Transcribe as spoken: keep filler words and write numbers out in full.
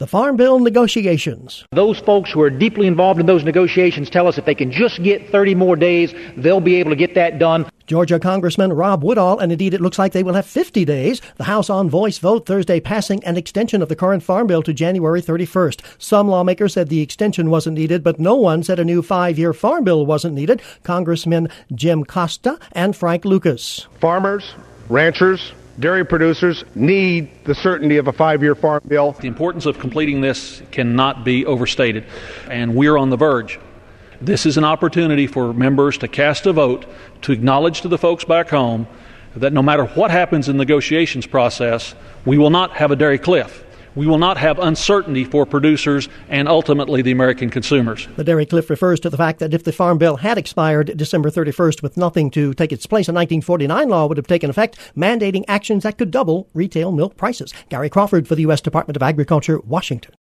The Farm Bill negotiations. Those folks who are deeply involved in those negotiations tell us if they can just get thirty more days, they'll be able to get that done. Georgia Congressman Rob Woodall, and indeed it looks like they will have fifty days. The House on voice vote Thursday passing an extension of the current Farm Bill to January thirty-first. Some lawmakers said the extension wasn't needed, but no one said a new five-year Farm Bill wasn't needed. Congressmen Jim Costa and Frank Lucas. Farmers, ranchers, dairy producers need the certainty of a five-year Farm Bill. The importance of completing this cannot be overstated, and we're on the verge. This is an opportunity for members to cast a vote to acknowledge to the folks back home that no matter what happens in the negotiations process, we will not have a dairy cliff. We will not have uncertainty for producers and ultimately the American consumers. The dairy cliff refers to the fact that if the Farm Bill had expired December thirty-first with nothing to take its place, a nineteen forty-nine law would have taken effect, mandating actions that could double retail milk prices. Gary Crawford for the U S Department of Agriculture, Washington.